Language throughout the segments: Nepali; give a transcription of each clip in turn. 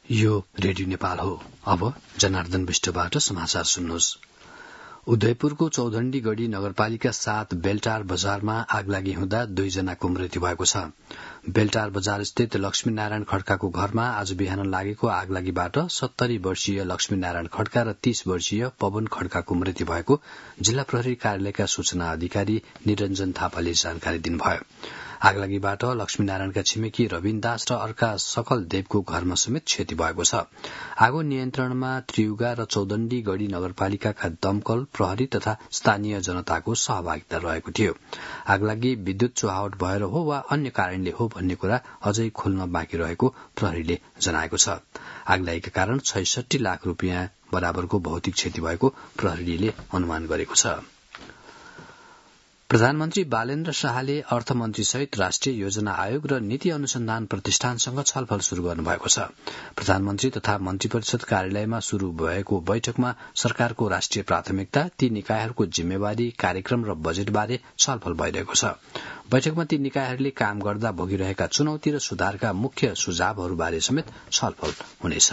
यो रेडियो नेपाल हो। अब जनार्दन विष्टबाट समाचार सुन्नुहोस्। उदयपुरको चौधण्डी गढ़ी नगरपालिका 7 बेलटार बजारमा आगलागी हुँदा 2 जनाको मृत्यु भएको छ। बेलटार बजार स्थित लक्ष्मीनारायण खड्काको घरमा आज बिहान लागेको आगलागीबाट 70 वर्षीय लक्ष्मीनारायण खड्का र 30 वर्षीय पवन खड्काको मृत्यु भएको जिल्ला प्रहरी कार्यालयका सूचना अधिकारी निरञ्जन थापाले जानकारी दिनुभयो। आगलागीबाट लक्ष्मीनारायणका छिमेकी रविन दास र अर्का सकल देवको घरमा समेत क्षति भएको छ। आगो नियन्त्रणमा त्रियुगा र चौदण्डी गढ़ी नगरपालिकाका दमकल, प्रहरी तथा स्थानीय जनताको सहभागिता रहेको थियो। आगलागी विद्युत चुहावट भएर हो वा अन्य कारणले हो भन्ने कुरा अझै खुल्न बाँकी रहेको प्रहरीले जनाएको छ। आगलागीका कारण 66 लाख रुपियाँ बराबरको भौतिक क्षति भएको प्रहरीले अनुमान गरेको छ। प्रधानमन्त्री बालेन्द्र शाहले अर्थमन्त्री सहित राष्ट्रिय योजना आयोग र नीति अनुसन्धान प्रतिष्ठानसँग छलफल शुरू गर्नुभएको छ। प्रधानमन्त्री तथा मन्त्री परिषद कार्यालयमा शुरू भएको बैठकमा सरकारको राष्ट्रिय प्राथमिकता, ती निकायहरूको जिम्मेवारी, कार्यक्रम र बजेटबारे छलफल भइरहेको छ। बैठकमा ती निकायहरूले काम गर्दा भोगिरहेका चुनौती र सुधारका मुख्य सुझावहरूबारे समेत छलफल हुनेछ।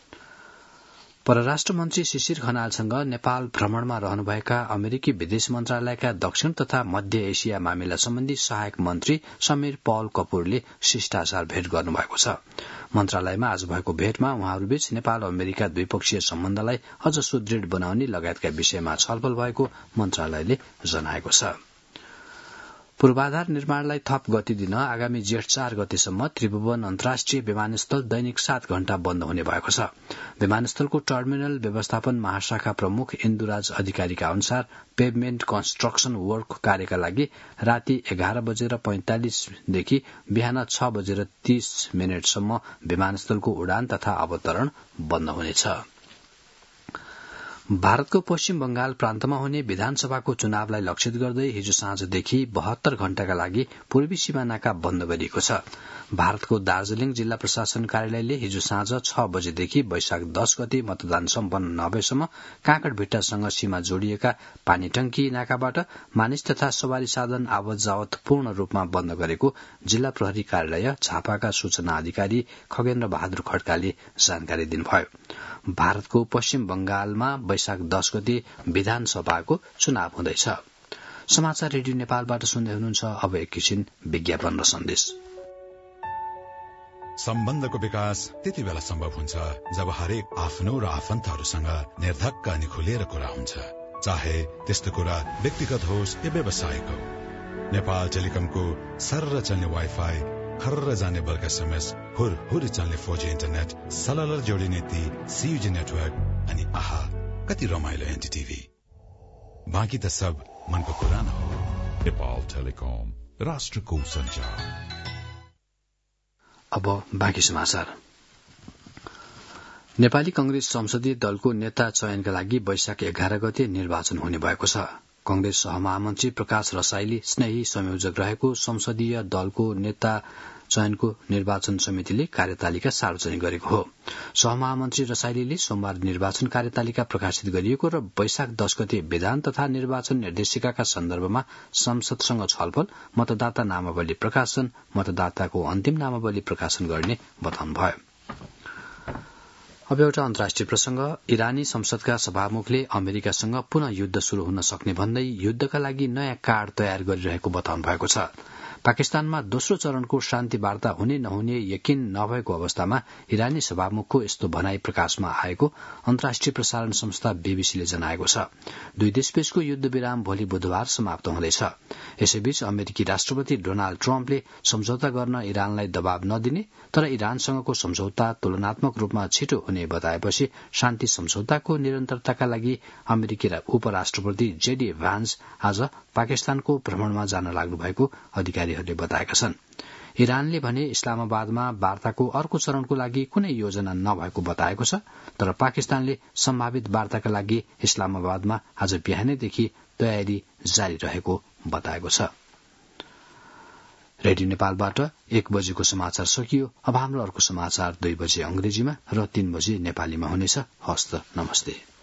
परराष्ट्र मन्त्री शिशिर खनालसँग नेपाल भ्रमणमा रहनुभएका अमेरिकी विदेश मन्त्रालयका दक्षिण तथा मध्य एशिया मामिला सम्बन्धी सहायक मन्त्री समीर पॉल कपूरले शिष्टाचार भेट गर्नुभएको छ। मन्त्रालयमा आज भएको भेटमा उहाँहरूबीच नेपाल अमेरिका द्विपक्षीय सम्बन्धलाई अझ सुदृढ बनाउने लगायतका विषयमा छलफल भएको मन्त्रालयले जनाएको छ। पूर्वाधार निर्माणलाई थप गति दिन आगामी जेठ 4 गतेसम्म त्रिभुवन अन्तर्राष्ट्रिय विमानस्थल दैनिक 7 घण्टा बन्द हुने भएको छ। विमानस्थलको टर्मिनल व्यवस्थापन महाशाखा प्रमुख इन्दुराज अधिकारीका अनुसार पेभमेन्ट कन्स्ट्रक्सन वर्क कार्यका लागि राति 11:45 देखि बिहान 6:30 सम्म विमानस्थलको उडान तथा अवतरण बन्द हुनेछ। भारतको पश्चिम बंगाल प्रान्तमा हुने विधानसभाको चुनावलाई लक्षित गर्दै हिजो साँझदेखि 72 घण्टाका लागि पूर्वी सीमा नाका बन्द गरिएको छ। भारतको दार्जीलिङ जिल्ला प्रशासन कार्यालयले हिजो साँझ 6 बजेदेखि वैशाख 10 गते मतदान सम्पन्न नभएसम्म काँकडभिट्टासँग सीमा जोडिएका पानीटंकी नाकाबाट मानिस तथा सवारी साधन आवत जावत पूर्ण रूपमा बन्द गरेको जिल्ला प्रहरी कार्यालय झापाका सूचना अधिकारी खगेन्द्र बहादुर खड्काले जानकारी दिनुभयो। भारतको पश्चिम बंगालमा वैशाख 10 गते विधानसभाको चुनाव हुँदैछ। समाचार रेडियो नेपालबाट सुन्दै हुनुहुन्छ। अब एकैछिन विज्ञापन र सन्देश। सम्बन्धको विकास त्यति बेला सम्भव हुन्छ जब हरेक आफ्नो र आफन्तहरूसँग निर्धक्क अनि खुलेर कुरा हुन्छ, चाहे त्यस्तो कुरा व्यक्तिगत होस् या व्यावसायिक हो। नेपाल टेलिकमको सर्र चल्ने वाइफाई, खर्र जाने बल्क एसएमएस, हुर चल्ने 4G इन्टरनेट, सलल जोडिने ती CUG नेटवर्क अनि आहा कति रमाइलो एनटीटीभी। बाँकी त सब मनको कुरा न हो। नेपाल टेलिकम, राष्ट्रको सञ्चार। अब बाँकी समाचार। नेपाली कंग्रेस संसदीय दलको नेता चयनका लागि वैशाख 11 गते निर्वाचन हुने भएको छ। कंग्रेस सहमहामन्त्री प्रकाश रसाइली स्नेही संयोजक रहेको संसदीय दलको नेता चयनको निर्वाचन समितिले कार्यतालिका सार्वजनिक गरेको हो। सहमहामन्त्री रसाइलीले सोमबार निर्वाचन कार्यतालिका प्रकाशित गरिएको र वैशाख 10 गते विधान तथा निर्वाचन निर्देशिकाका सन्दर्भमा संसदसँग छलफल, मतदाता नामावली प्रकाशन, मतदाताको अन्तिम नामावली प्रकाशन गर्ने बताउनुभयो। अब एउटा अन्तर्राष्ट्रिय प्रसंग। इरानी संसदका सभामुखले अमेरिकासँग पुनः युद्ध शुरू हुन सक्ने भन्दै युद्धका लागि नयाँ कार्ड तयार गरिरहेको बताउनु भएको छ। पाकिस्तानमा दोस्रो चरणको शान्ति वार्ता हुने नहुने यकिन नभएको अवस्थामा इरानी सभामुखको यस्तो भनाई प्रकाशमा आएको अन्तर्राष्ट्रिय प्रसारण संस्था बीबीसीले जनाएको छ। दुई देशबीचको युद्ध विराम भोलि बुधबार समाप्त हुँदैछ। यसैबीच अमेरिकी राष्ट्रपति डोनाल्ड ट्रम्पले सम्झौता गर्न इरानलाई दबाव नदिने तर इरानसँगको सम्झौता तुलनात्मक रूपमा छिटो हुने बताएपछि शान्ति सम्झौताको निरन्तरताका लागि अमेरिकी उपराष्ट्रपति जेडी भान्स आज पाकिस्तानको भ्रमणमा जान लाग्नु भएको अधिकारीहरूले बताएका छन्। इरानले भने इस्लामाबादमा वार्ताको अर्को चरणको लागि कुनै योजना नभएको बताएको छ, तर पाकिस्तानले सम्भावित वार्ताका लागि इस्लामाबादमा आज बिहानैदेखि तयारी जारी रहेको बताएको छ। रेडियो नेपालबाट 1 बजेको समाचार सकियो। अब हाम्रो अर्को समाचार 2 बजे अंग्रेजीमा र 3 बजे नेपालीमा हुनेछ। हस्त नमस्ते।